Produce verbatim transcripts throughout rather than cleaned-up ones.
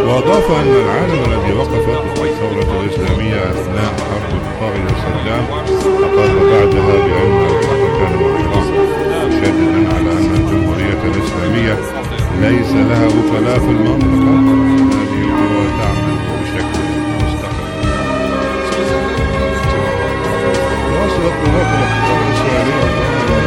وأضاف أن العالم الذي وقف ضد الثورة الإسلامية أثناء حرب الطاغية صدام أقر بعدها بأن الحق كان مع إيران، مشددا على أن الجمهورية الإسلامية ليس لها وكلاء في المنطقة هذه وتعمل بشكل مستقل. واصلت قوات الاحتلال الإسرائيلية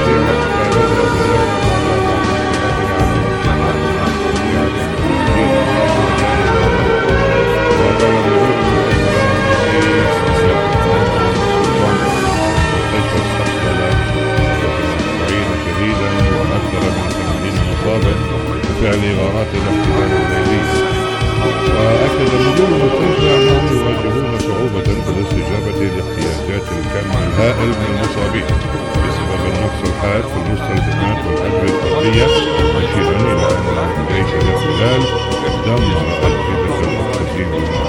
بفعل غارات الاحتلال الليلي. وأكد المدير المستشفى أنهم يواجهون صعوبة في الاستجابة لاحتياجات الكم الهائل من المصابين بسبب النقص الحاد في المستلزمات والأجهزة الطبية، مشيرا إلى أن جيش الاحتلال دمر أجهزة الأكسجين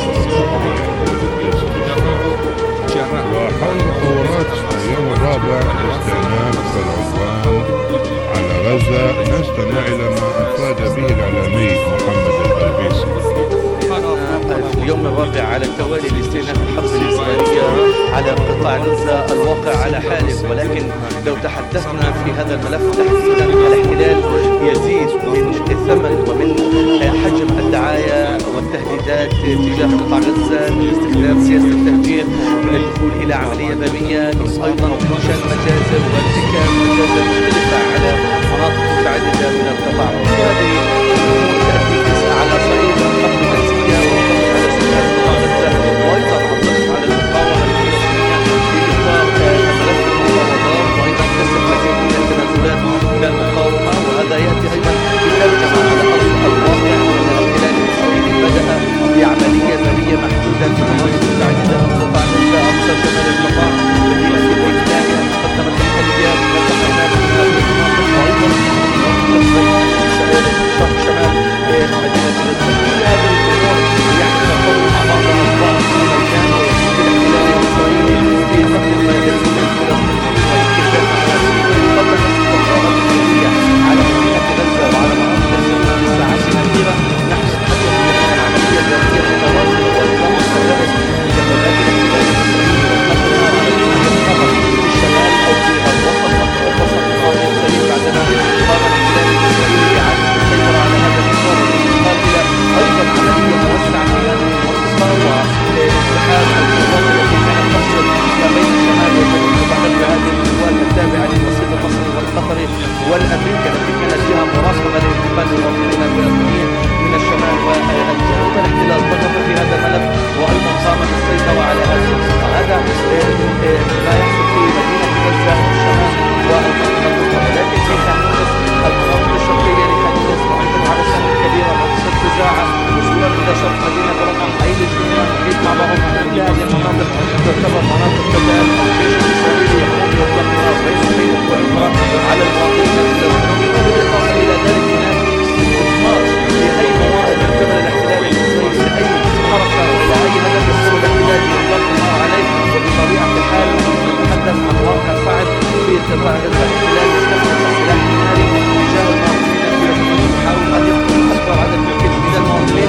وحول تطورات اليوم الرابع لاستئناف العدوان على غزة نستمع إلى ما أفاد به الإعلامي محمد البلبيسي. اليوم الرابع على التوالي لاستئناف الحرب الإسرائيلية على قطاع غزة الواقع على حاله، ولكن لو تحدثنا في هذا الملف تحديدا الاحتلال يزيد من الثمن ومن حجم الدعاية والتهديدات تجاه قطاع غزة من استخدام سياسة التهجير، من الدخول إلى عملية برية، أيضا إنشاء مجازر وارتكاب مجازر مختلفة على مناطق متعددة من القطاع. وهذه الأمور تأتي على صعيد الحرب النفسية على سكان قطاع غزة، وأيضا الضغط على المقاومة الفلسطينية في إطار ملف المفاوضات، وأيضا كسر مزيد من التنازلات من المقاومة. وهذا يأتي أيضا بترجمة على أرض الواقع أن الاحتلال الإسرائيلي بدأ بعملية برية محدودة في مناطق متعددة من قطاع غزة أقصى شمال القطاع، بديلا في بإمكانه أن تقدم الإمكانيات والتقنيات من هذه المناطق، وأيضا شرق شمال مدينة غزة. كل هذه الأمور يعني تقوم مع بعضها البعض في المكان، ويزيد الاحتلال الإسرائيلي في قتل المدنيين الفلسطينيين والاستهداف العسكري قبل نصف القرارات الدولية على مدينة غزة وعلى مناطق غزة في الساعات الأخيرة. نحن نتحدث عن عملية ذاتية متواصلة وأيضا مستمرة لجبهات الاحتلال الإسرائيلي وقتل النار على جميع الخطر في الشمال أو في الوسط وسط القرار الإسرائيلي بعدما قام الاحتلال الإسرائيلي بإعادة السيطرة على هذا المحور والانتقال إلى أيضا عملية موسعة في هذه المنطقة وانسحاب القوات التي كانت تفصل ما بين الشمال وجنوب قطاع غزة، هذه القوات التابعة للوسيط المصري والقطري والأمريكي التي كانت جهة مراقبة لانتقال المواطنين الفلسطينيين من الشمال والجنوب. الاحتلال ضغط في هذا الملف وأيضا قام بالسيطرة على هذه المنطقة. هذا ما يحصل في مدينة غزة الشمال والمنطقة الوسطى، لكن كيف نقص المناطق الشرقية لخان يونس معيدا على سنة كبيرة منطقة خزاعة وصولا إلى شرق مدينة رفح عين الجميع محيط مع بعض. كل هذه المناطق تعتبر مناطق تدال الجيش الإسرائيلي يقوم بإطلاق نار بين البيت والإطلاق على المواطنين الفلسطينيين. بالإضافة إلى ذلك هناك استثمار لأي موارد من قبل الاحتلال الإسرائيلي لأي حركة ولا أي هدف يقوم الاحتلال بإطلاق النار عليه. وبطبيعة الحال نتحدث عن واقع صعب في قطاع غزة. الاحتلال يستخدم السلاح الناري تجاه المواطنين الفلسطينيين يحاول أن يقتل أكبر عدد ممكن من المواطنين.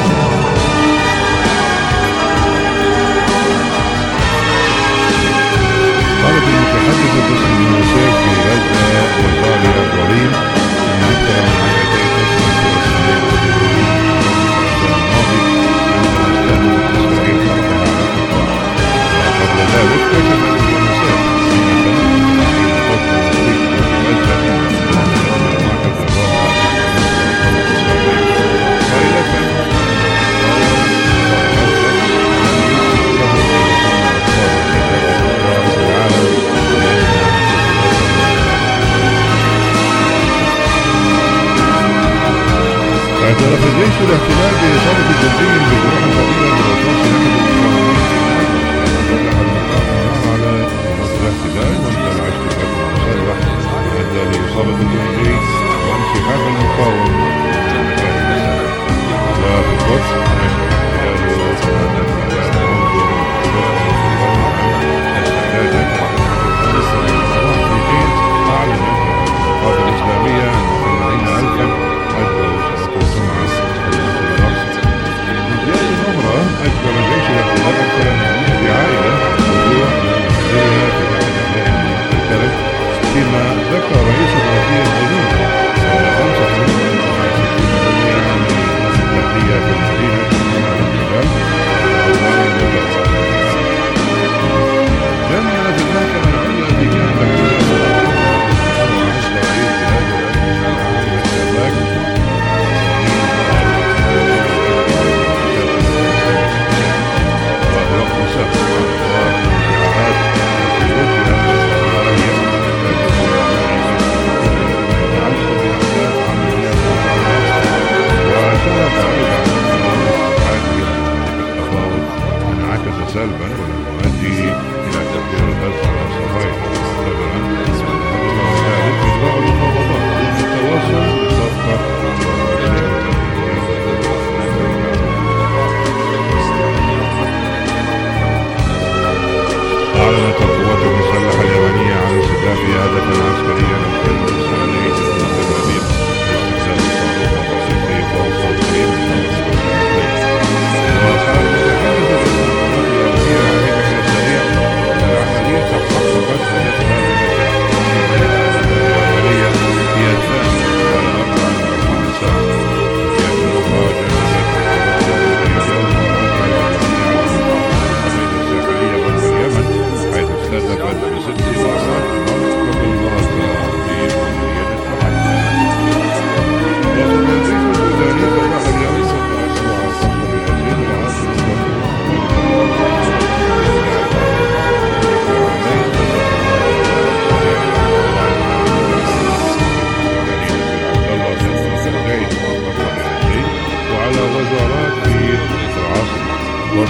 قالت المتحدثة باسم اليونسيف في غزة وطالع إبراهيم أن أكثر من مئتي طفل فلسطيني قتلوا الماضي عندما استهدفت إسرائيل حربها على القطاع. وقبل ذلك كشفت اليونسيف اعترف جيش الاحتلال بإصابة جندي بجروح كبيرة برصاص أحد المقاومين على مناطق الاحتلال واندلع اشتباك مسلح أدى لإصابة الجندي وانسحاب المقاوم من مكان المساعدة. وفي القدس نشر الاحتلال هذا المدى منذ استعدادا للفلسطينيين في حين أعلنت القوات الإسلامية أن ثمانين ألفا أدوا سقطوا مع الرقص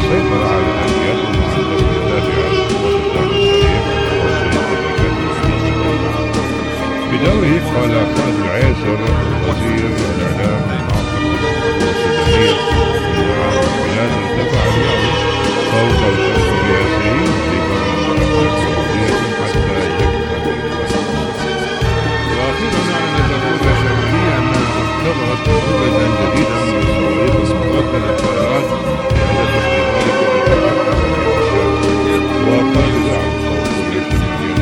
السيطرة على آليات ومعدات التابعة للقوات الداخلية بتوصل اتفاقات الحديث. بدوره قال خالد العيسر وزير الإعلام المعتقد السودانية إن عام البلاد ارتفع اليوم فوق الخمس الرئاسيين في برنامج سعودية حتى يكمل الوقت. وأخيرا أعلنت كوريا الشمالية أنها اختبرت موجة جديدة من الصواريخ المقاتلة للطائرات لهدف اختبار قدرتها الحربية. وقال دعم كوريا الشمالية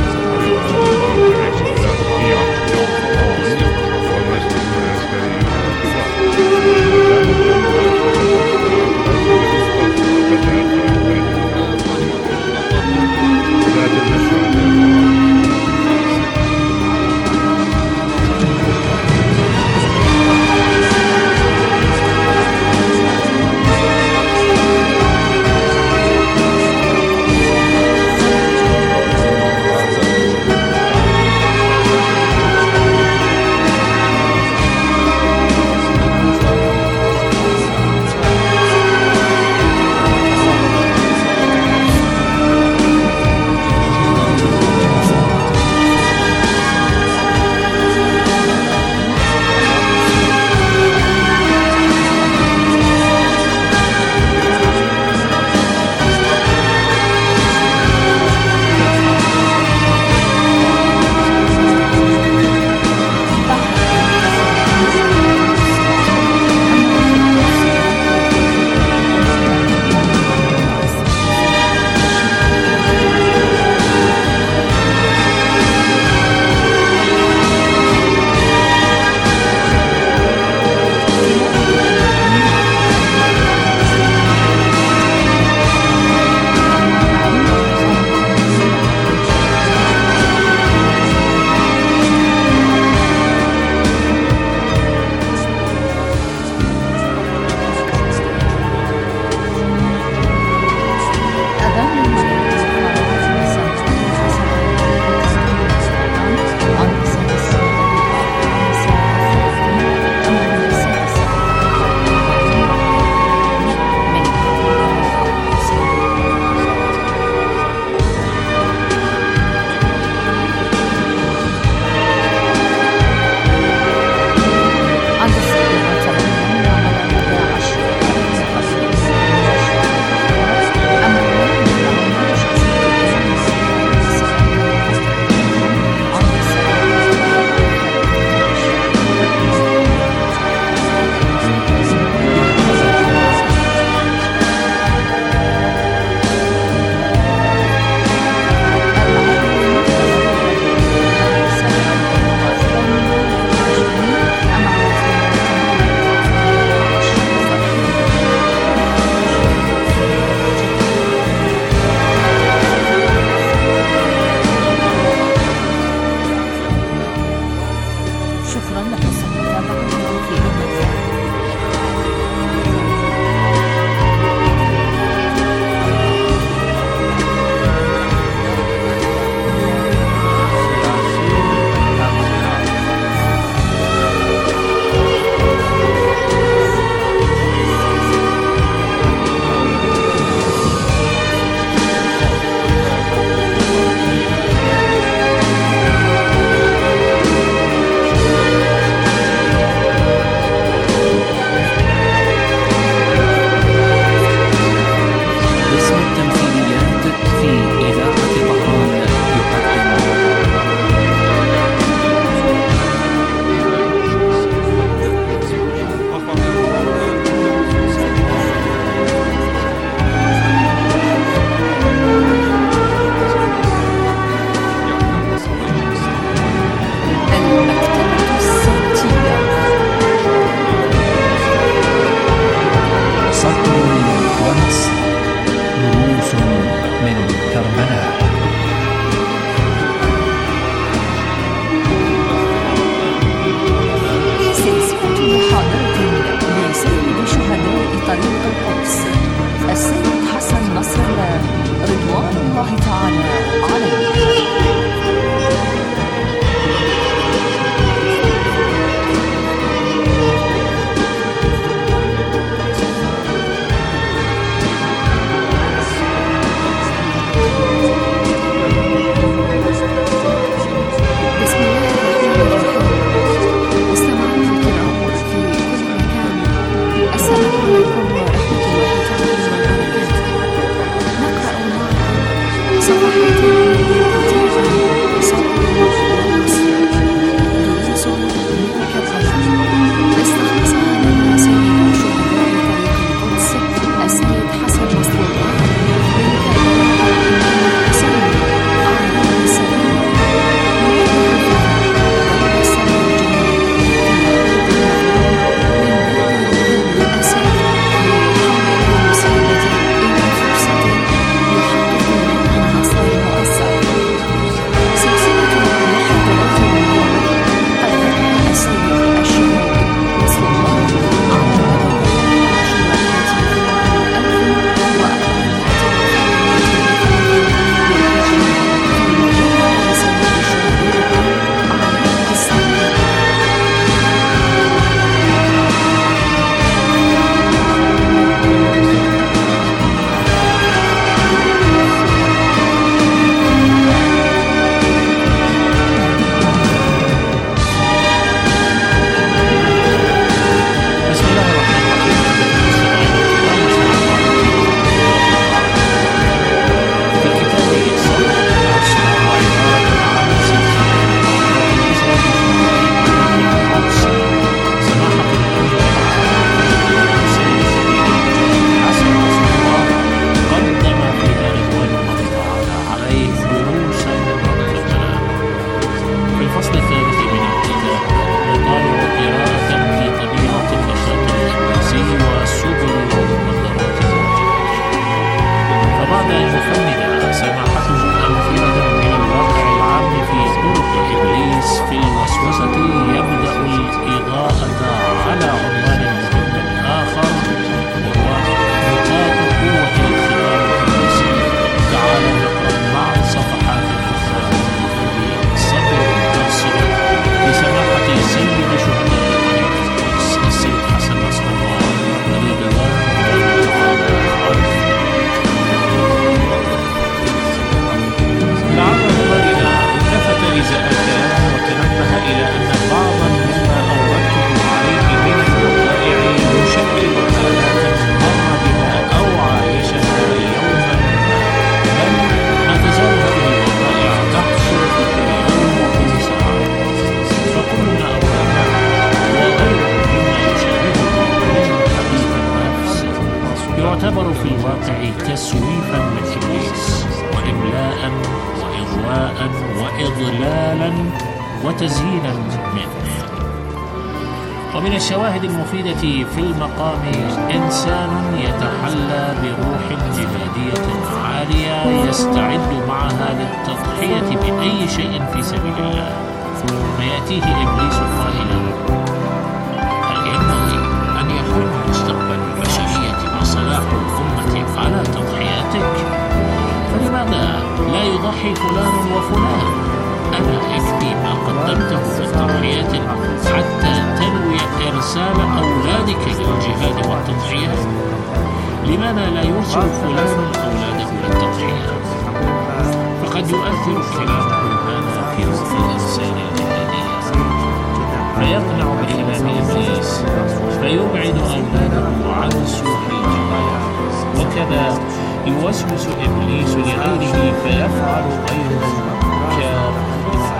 تعتبر في الواقع تسويفا من إبليس وإملاء وإغواء وإضلالا وتزيينا منه. ومن الشواهد المفيدة في المقام إنسان يتحلى بروح جهادية عالية يستعد معها للتضحية بأي شيء في سبيل الله، فيأتيه إبليس قائلا: هل ينبغي أن يكون مستقبل البشرية وصلاح الأمة على تضحياتك؟ فلماذا لا يضحي فلان وفلان؟ أنا يكفي ما قدمته من تضحيات حتى تنوي إرسال أولادك للجهاد والتضحيات. لماذا لا يرسل فلان أولاده للتضحيات؟ فقد يؤثر كلامه هذا في روح الإنسان الجهادي، فيقنع بكلام إبليس فيبعد أولاده عن سوء الجهاد، وكذا يوسوس إبليس لغيره فيفعل غيره كافة.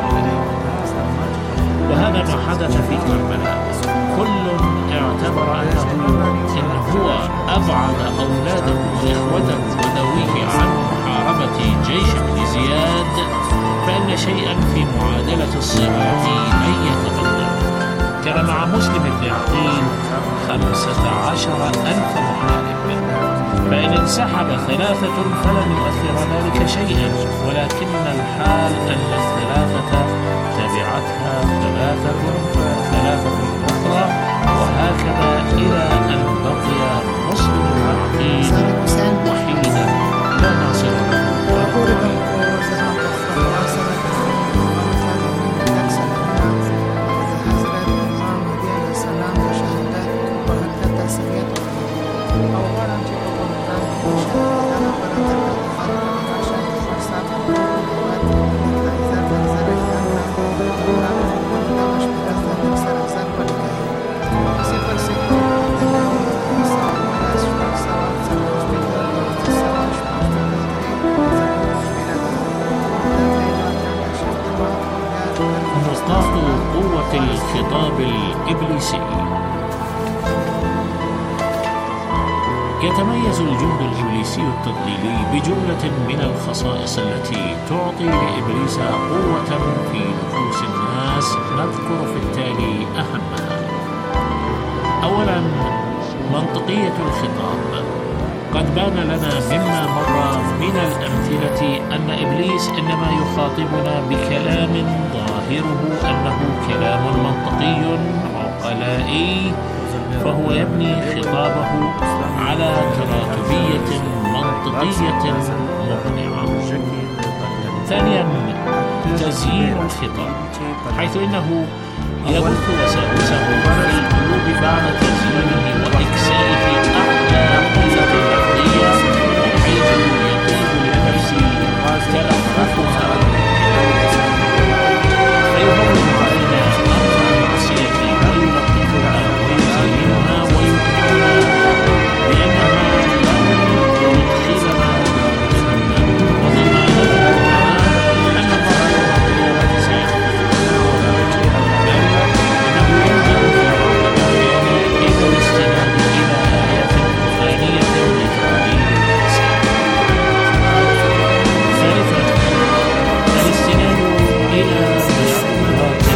وهذا ما حدث في كربلاء. كل اعتبر أنه إن هو أبعد أولاده وإخوته وذويه عن محاربة جيش ابن زياد فإن شيئا في معادلة الصراع لن يتقدم. كان مع مسلم بن عقيل خمسة عشر ألف محارب، فإن انسحب ثلاثة فلن يؤثر ذلك شيئا، ولكن الحال أن الثلاثة تبعتها ثلاثة ثلاثة أخرى، وهكذا إلى أن بقي مسلم بن عقيل وحيدا لا ناصر له. نقاط قوة الخطاب الإبليسي. يتميز الجند الإبليسي التضليلي بجملة من الخصائص التي تعطي لإبليس قوة في نفوس الناس، نذكر في التالي أهمها. أولا، منطقية الخطاب. قد بان لنا مما مر من الأمثلة أن إبليس إنما يخاطبنا بكلام ظاهره أنه كلام منطقي عقلائي، فهو يبني خطابه على تراتبية منطقية مقنعة. ثانيا، تزيين الخطاب، حيث إنه يبث وساوسه في القلوب بعد تزيينه وإكسائه أعلى قيمة لفظية، حيث يطيب للنفس تلففها فيهون علينا أمر المعصية ويلطفها ويزينها ويقنعنا بأنها لن تدخلنا جهنم، وضمانتنا أن الله سبحانه سيغفر لنا، بل إنه يلزم في بعض الأحيان إذا الاستناد إلى آيات قرآنية لتعليم الإنسان. ثالثا، الاستناد إلى مشروعات،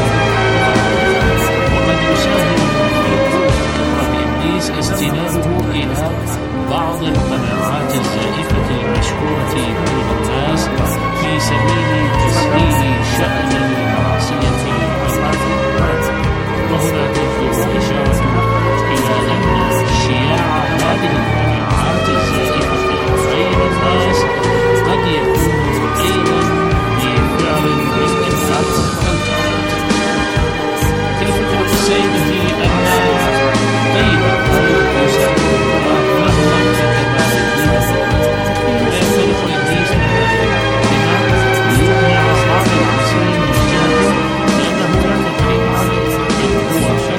وقد يساهم في قوة خطاب إبليس استناده إلى بعض القناعات الزائفة المشهورة بين الناس في سبيل تسهيل شأن المعصية عنه. وهنا تنظر الإشارة إلى أن شياع هذه القناعات الزائفة بين الناس قد يكون أيضا بفعل الاستناد والتعاطي. الفكرة السيدة أن طيب القلب يساعد الله مهما كما لا يختلف إبليس من ذلك بما يقنع بعض العاصين من جهته لأنه لا تقريب عليه، إن هو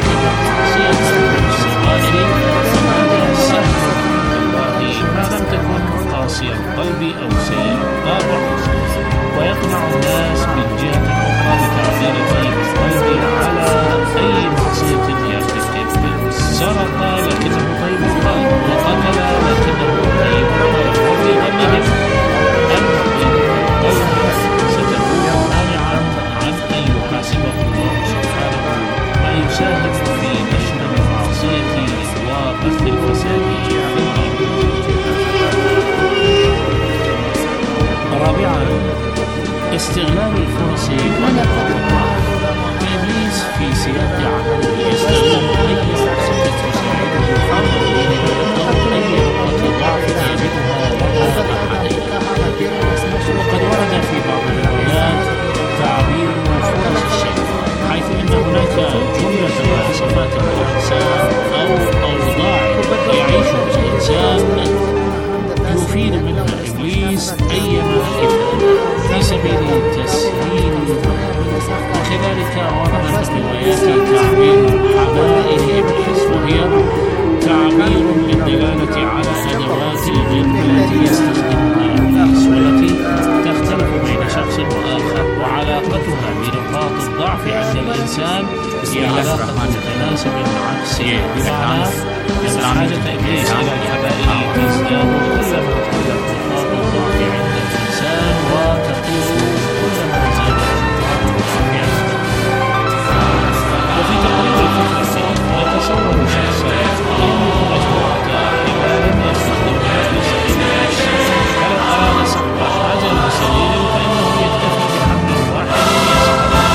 الإنسان هي علاقة متناسب عكسية، بمعنى أن حاجة إبليس إلى الحبائل تزداد كلما ازدادت نقاط الضعف عند الإنسان، وتقل كلما زادت نقاط الضعف عنده. وفي تقرير الفكرة نتصور شخصا يملك مجموعة حبال يستخدم إبليس إلى فلو أراد سحب هذا المسلين فإنه يكتفي بحمل واحد يسحبه.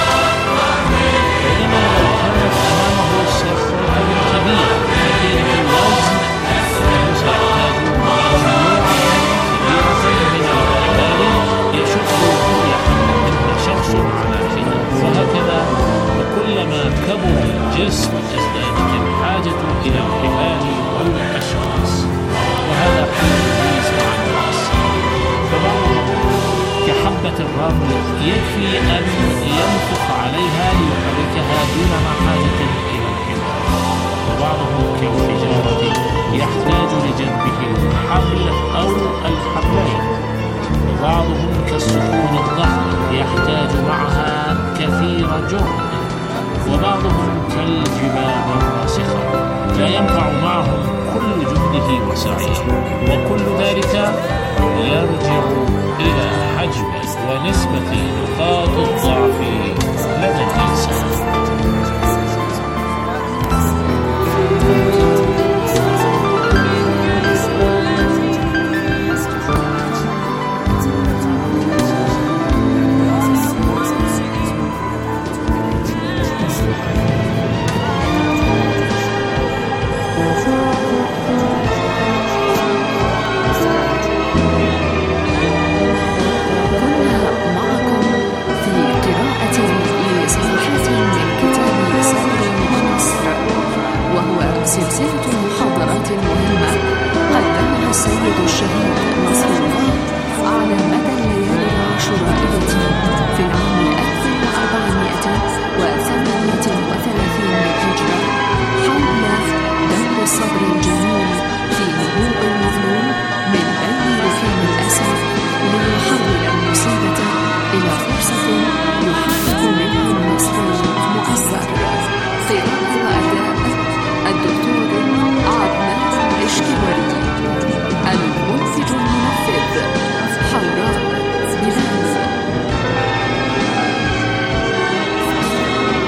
بينما لو كانت أمامه صخرة كبيرة كثيرة الوزن فإنه سيحتاج مجموعة كبيرة من الحبال يشد كل حمل منها شخص على حدة، وهكذا وكلما كبر الجسم ازدادت الحاجة إلى الحبال والأشخاص. وهذا حل إبليس مع الناس، فبعضهم كحبة الرمل يكفي أن ينفخ عليها ليحركها دون حاجة إلى الحبال، وبعضهم كالحجارة يحتاج لجنبه الحبل أو الحبلين، وبعضهم كالصخور الضخمة يحتاج معها كثير جهد، وبعضهم كالجبال الراسخة لا ينفع معهم كل جهده وسعيه، وكل ذلك يرجع إلى حجم ونسبة نقاط الضعف لدى الإنسان. سلسلة محاضرات مهمة قدمها السيد الشهيد نصر الله على مدى الليالي العاشورائية في العام ألف وأربعمائة وثمانية وثلاثين للهجرة حول دور الصبر الجميل في نبوء المظلوم من بين ركام الأسى ليحول المصيبة إلى فرصة يحقق منها النصر المؤثر. قراءة وأداء الدكتور عدنان الاشتواري، المنتج المنفذ حوراء بلال.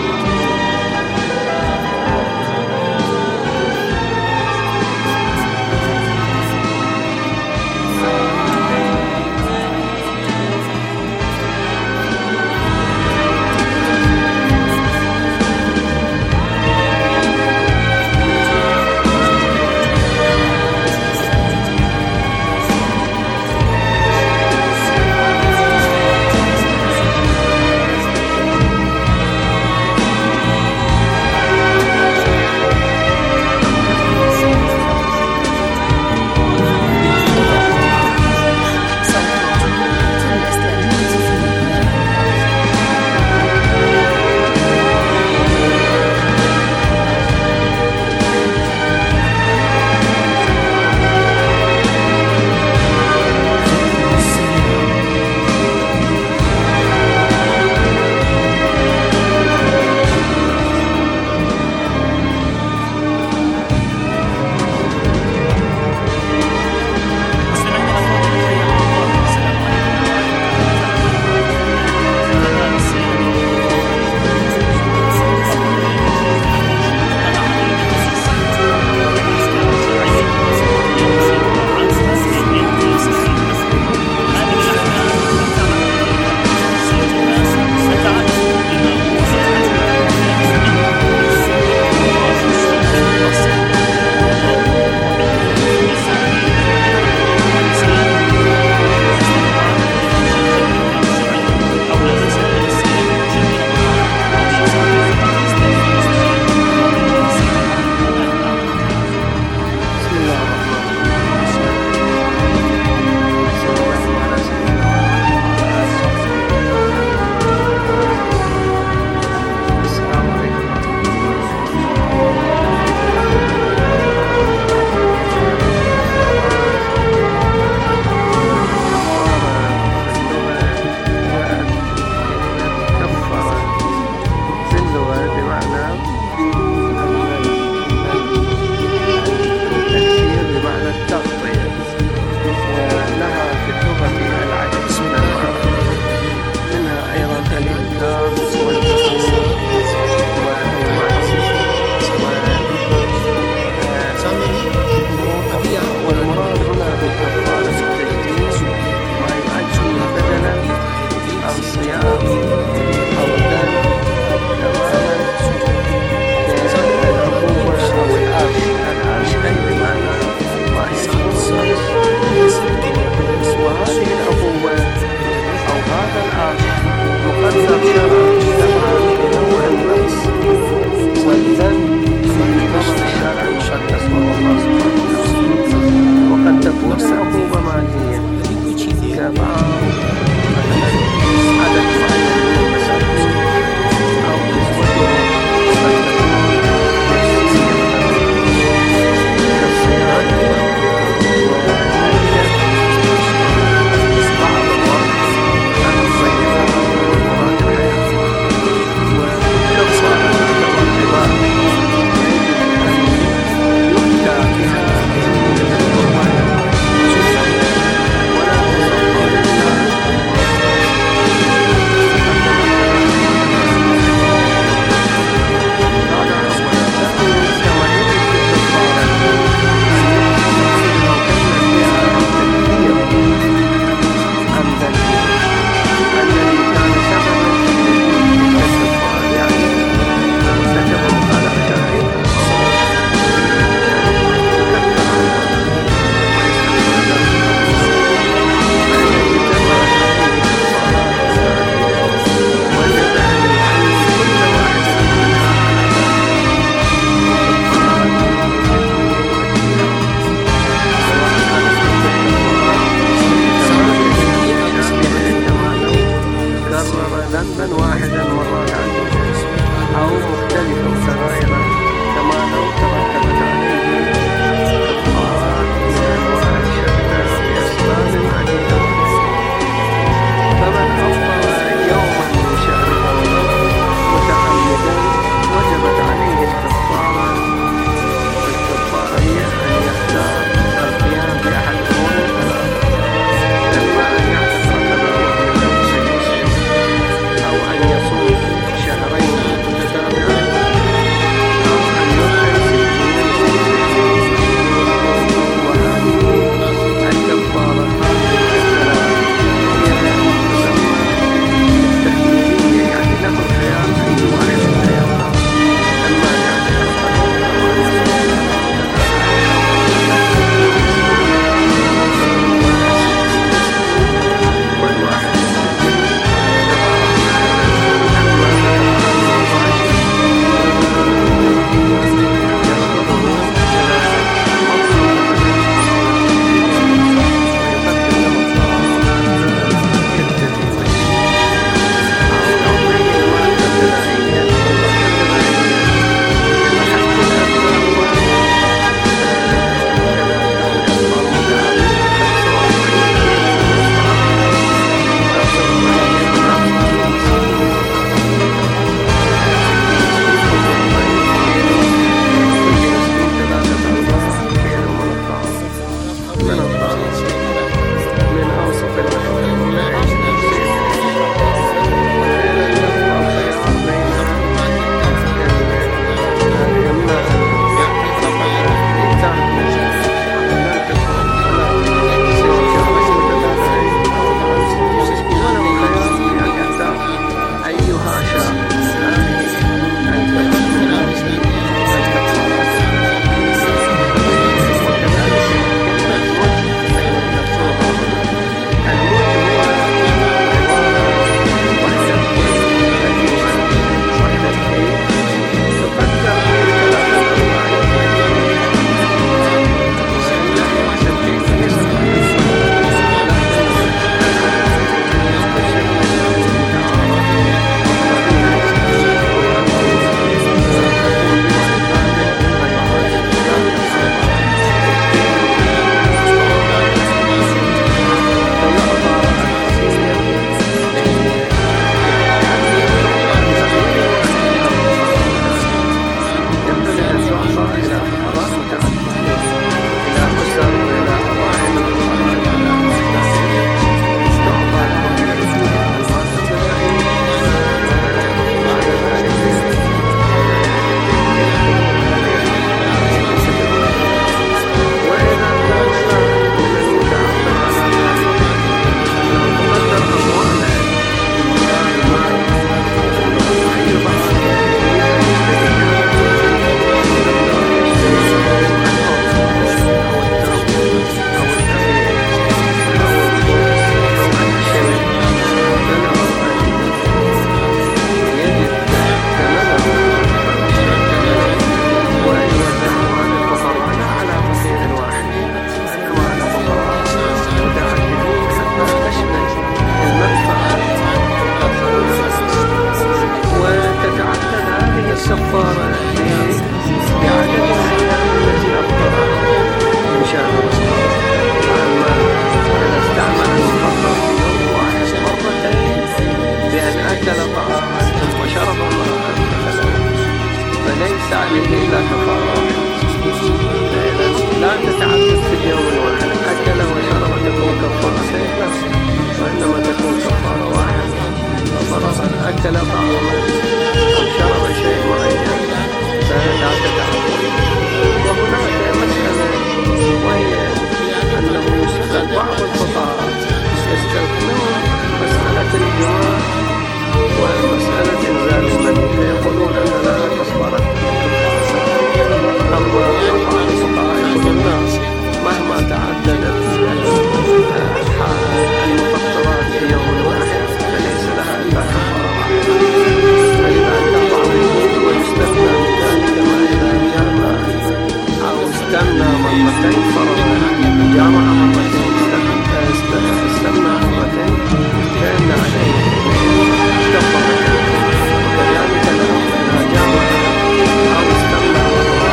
استنى مرتين فرض جامعة مرتين استنى استنى مرتين كان عليه اشتغل يعني كان جامعة أو استنى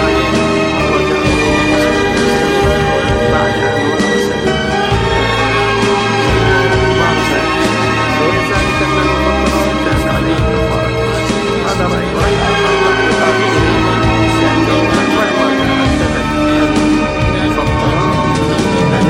بعد عن مدرسة ممارسة غير ذلك أن المطلوب كان عليه كفارة هذا رأي رأي لأنه مهما تحدثت الفترة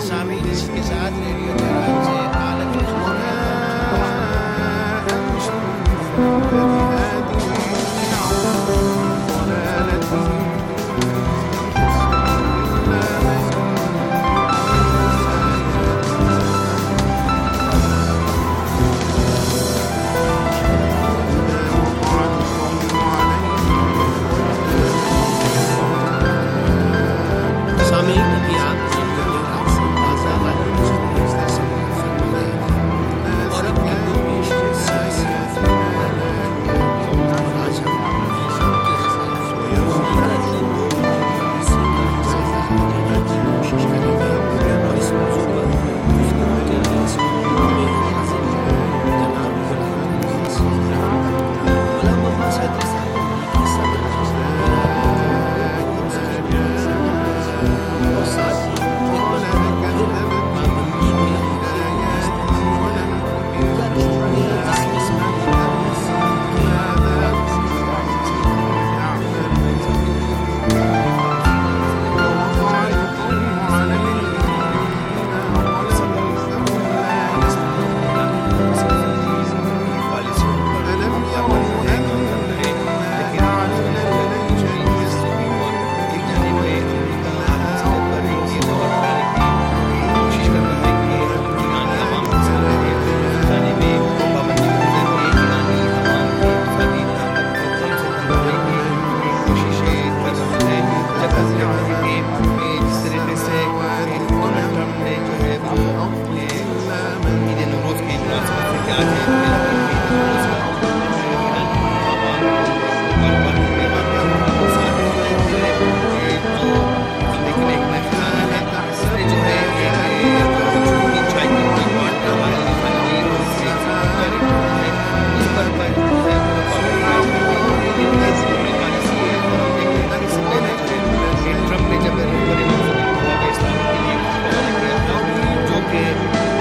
सामीन इसके साथ रेडियो जहाज से आलम जो कि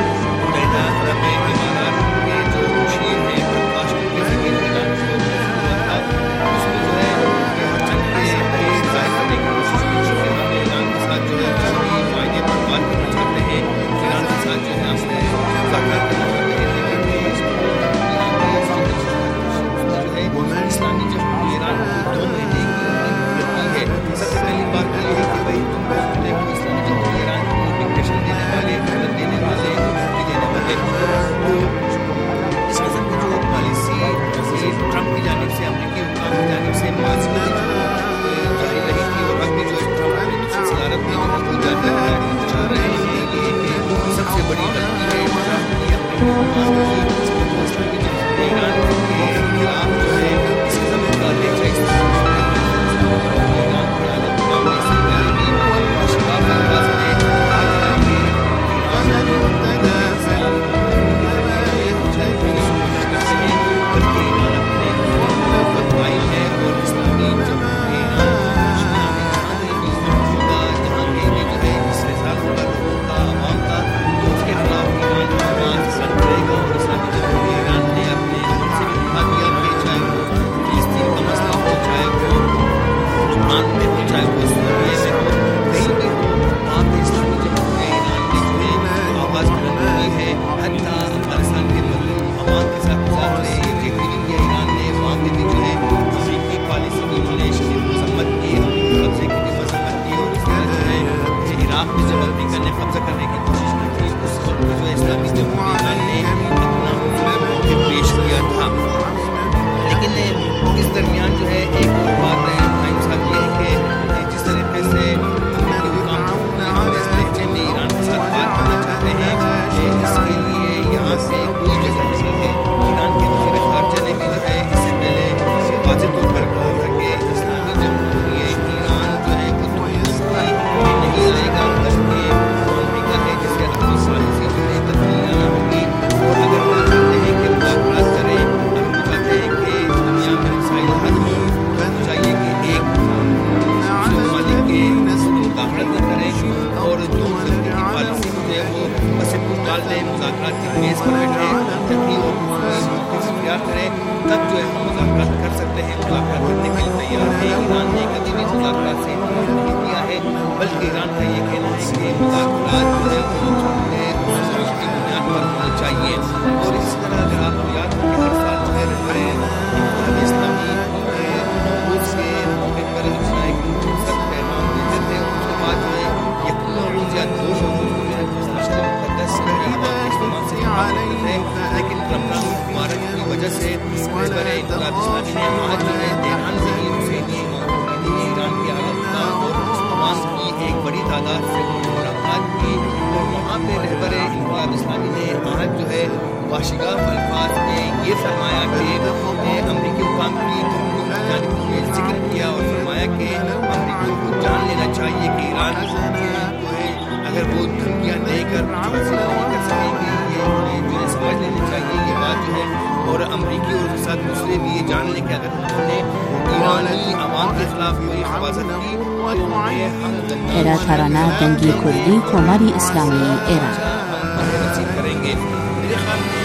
اسد کو ڈال دیں، مذاکرات کی میز پر بیٹھے، تقریر اور موقف اختیار کریں، تب جو ہے ہم مذاکرات کر سکتے ہیں. مذاکرات کرنے کے لیے تیار ہے. ایران نے کبھی بھی مذاکرات سے انکار نہیں کیا ہے، بلکہ ایران کا یہ کہنا ہے کہ مذاکرات جو ہے وہ سوچ کی بنیاد پر ہونا چاہیے. اور اسی طرح اگر آپ کو یاد ہو کہ ہر سال جو ہے رہبر انقلاب اسلامی نوروز کے موقع پر ایک سخت پیغام دیتے تھے. اس کے بعد جو ہے یکم نوروز یا دو نوروز کو جو ہے مشہور مقدس عوام کے استعمال سے کرتے تھے، لیکن رمضان المبارک کی وجہ سے رہبر انقلاب اسلامی نے آج جو ہے تہران سے ہی حسینی ایران کے اعلیٰ اور عوام کی ایک بڑی تعداد سے ملاقات کی. اور وہاں پہ رہبر انقلاب اسلامی نے آج جو ہے واشگاف الفاظ میں یہ فرمایا کہ امریکی حکام کی جانب سے ذکر کیا اور فرمایا کہ امریکیوں کو جان لینا چاہیے کہ ایران جو ہے اگر وہ دھمکیاں دے کر حاصل نہیں کر سکیں گے، یہ جو ہے سمجھ لینا چاہیے یہ بات جو ہے. اور امریکی اور اس کے ساتھ دوسرے بھی یہ جان لیں کہ اگر انہوں نے ایرانی عوام کے خلاف کوئی حفاظت کی era Tarana Dangi Kurdi Komari Islami Iran کریں گے. میرے خیال میں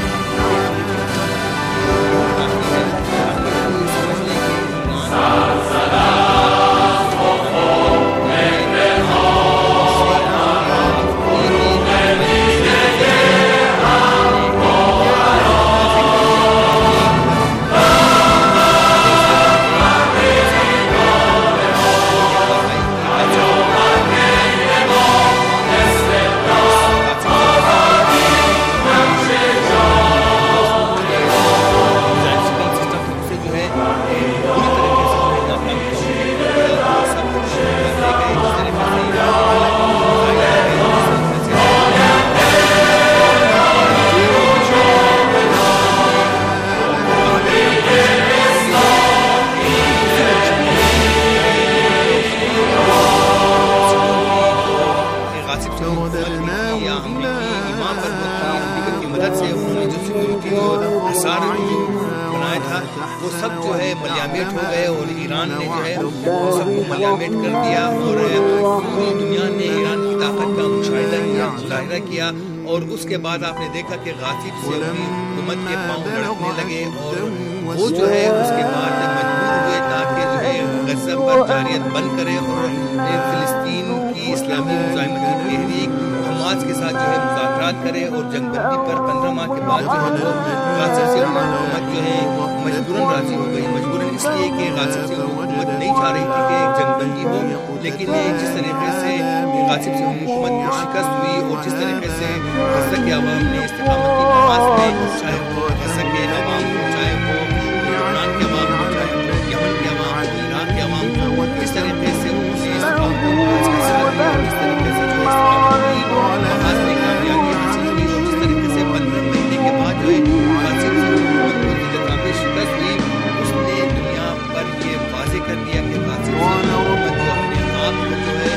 وہ سب جو ہے ملیامیٹ ہو گئے اور ایران نے جو ہے سب کو ملیامیٹ کر دیا اور پوری دنیا نے ایران کی طاقت کا مشاہدہ کیا، مظاہرہ کیا. اور اس کے بعد آپ نے دیکھا کہ غاصب سے حکومت کے پاؤں لڑکنے لگے اور وہ جو ہے اس کے بعد مجبور ہوئے تاکہ جو ہے غزہ پر جاریت بند کرے اور فلسطین کی اسلامی مزاحمت کی تحریک حماس کے ساتھ جو ہے مذاکرات کرے. اور جنگ بندی پر پندرہ ماہ کے بعد جو ہے وہ غاصب سے حکومت جو ہے مجبوراً راضی ہو گئی. مجبوراً اس لیے کہ غاصب سے حکومت نہیں چاہ رہی تھی کہ جنگ بندی ہو، لیکن جس طریقے سے غاصب سے حکومت کو شکست ہوئی اور جس طریقے سے غزہ کے عوام نے استقامت کی نماز میں، چاہے وہ غزہ کے عوام ہو، چاہے وہ لبنان کے عوام ہو، چاہے وہ یمن کے عوام ہو، عراق کے عوام ہو، جس طریقے سے انہوں نے استقامت کی نماز کے ساتھ دی اور جس طریقے سے جو استقامت کی نماز میں کامیابی حاصل کی اور جس طریقے سے پندرہ مہینے کے بعد جو ہے غاصب سے حکومت کو انتخابی شکست ہوئی، اس نے دنیا پر یہ واضح کر دیا کہ غاصب سے حکومت جو اپنے آپ کو جو ہے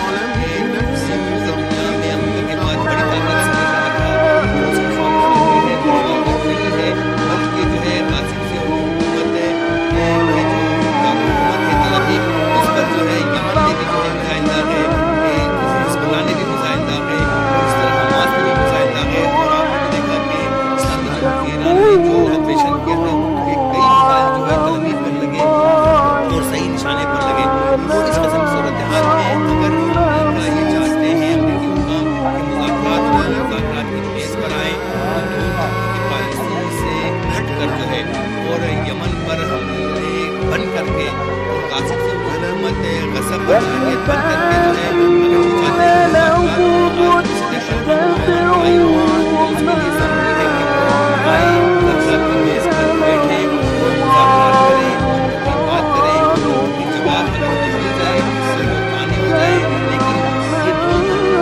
دنیا میں امریکہ کے بعد بڑی طاقت سمجھ رہا تھا، اس کی خواہش نہیں ہے بلکہ جو ہے غاصب سے حکومت ہے کہ جو حکومت ہے تلابیب اس پر جو ہے یمن نے بھی جو ہے میزائل داغے، حزب اللہ نے بھی میزائل داغے، اس طرح حماس نے بھی میزائل داغے. اور آپ نے دیکھا کہ اسلامی جمہوریہ ایران نے جو آپریشن کیا تھا کہ کئی میزائل جو ہے تلابیب پر لگے اور صحیح نشانے پر لگے. تو اس قسم کی صورتحال میں اگر امریکہ یہ چاہتے ہیں امریکی حکام کہ مذاکرات مذاکرات کی میز پر آئیں تو پالیسی سے ہٹ کر جو ہے اور یمن پر حملے بند کر کے اور غاصب سے حکومت غزہ پر جاریت بند کر کے جو ہے اگر وہ چاہتے ہیں مذاکرات اس دہشت گرد آئی ہو تو اس کے لیے ضروری ہے کہ وہ آئیں غزہ کی میز پر بیٹھیں اور مذاکرات کریں، بات کریں، ان کی جواب اگر انہیں مل جائے اس سے وہ پانی ہو جائے. لیکن یہ دو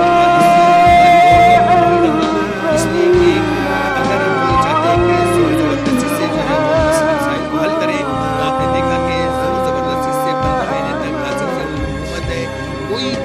اس لیے کہ اگر وہ چاہتے ہیں کہ زور زبردستی سے جو ہے وہ اس مسائل کو حل کریں تو آپ نے دیکھا کہ زور زبردستی سے پندرہ مہینے تک غاصب سے حکومت ہے کوئی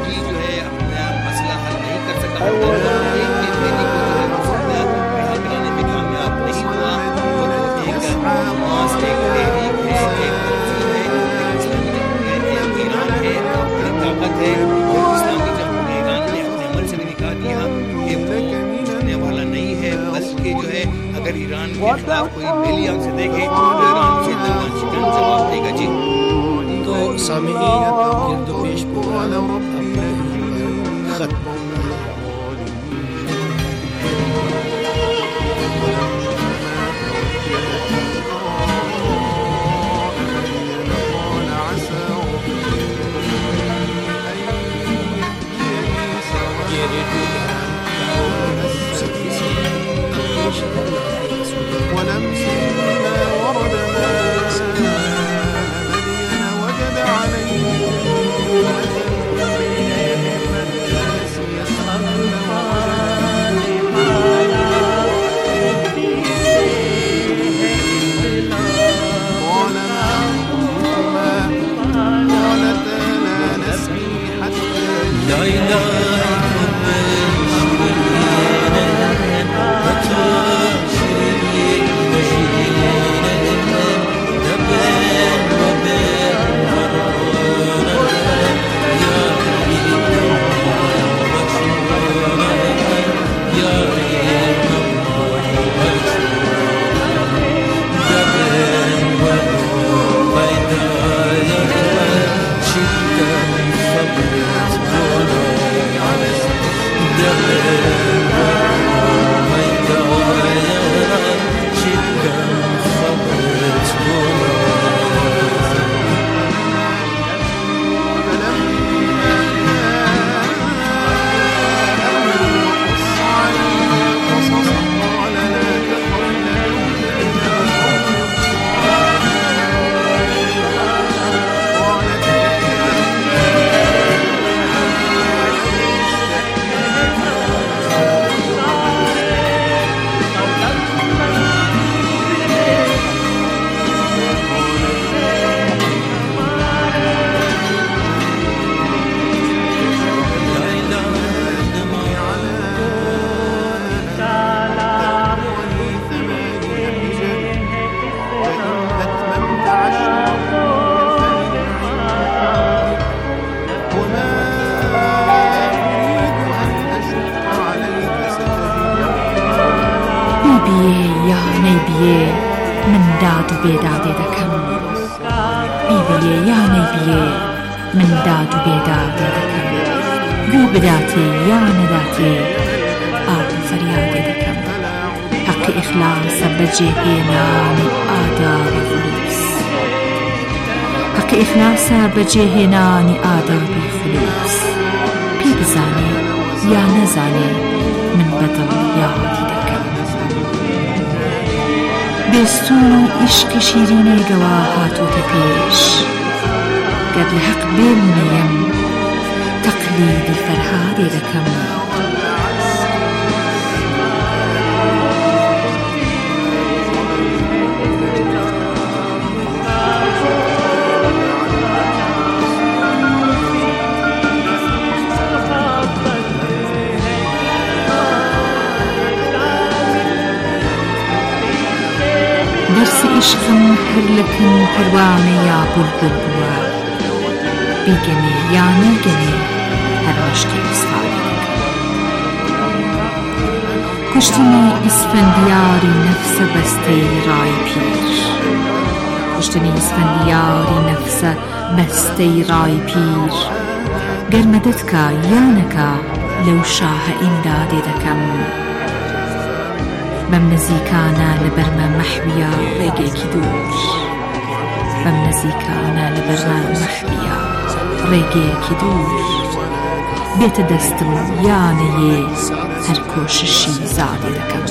अगर ईरान के खिलाफ कोई मिली आंख से देखे तो ईरान से दंगल शिकन जवाब देगा जी। तो सामعین गिरद पेश प्रोग्राम खत्म। من داد و بیداد دکم بیبیه یا نبیه من داد و بیداد دکم گو بداتی یا نداتی آب فریاد دکم حق اخلاص بجهنان آداب خلوص حق اخلاص بجهنان آداب خلوص بی بزانی یا نزانی من بدل یادی دکم بستون و عشق شیرین گواهات و تپیش قد لحق بمونیم تقلید فرهاد دکم درس عشقم هر لکن پروانه یا بلبل بوا بیگنه یا نگنه هر عشقی اصفاری کشتنی اسفندیاری نفس بسته رای پیر کشتنی اسفندیاری نفس بسته رای پیر گرمدت که یا نکا لو شاه امداد دکم بم نزیکانە لەبەرمە مەحویە ڕێگێکی دوور بەم نزیکانە لەبەرمە مەحویە ڕێگێکی دوور بێتە دەستم یانەیێ هەر کۆششی زادێ دەکەم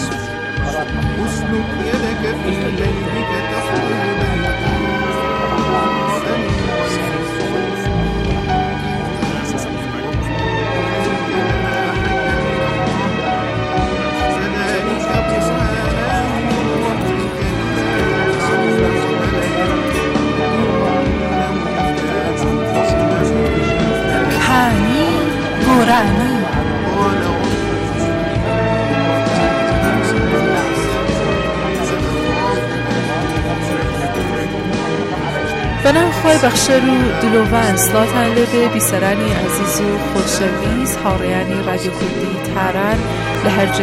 بنام خواه بخشر و دلوان سلاتان لبه بیسرانی عزیز و خودشویز حاریانی رادیو کردی تهران لهر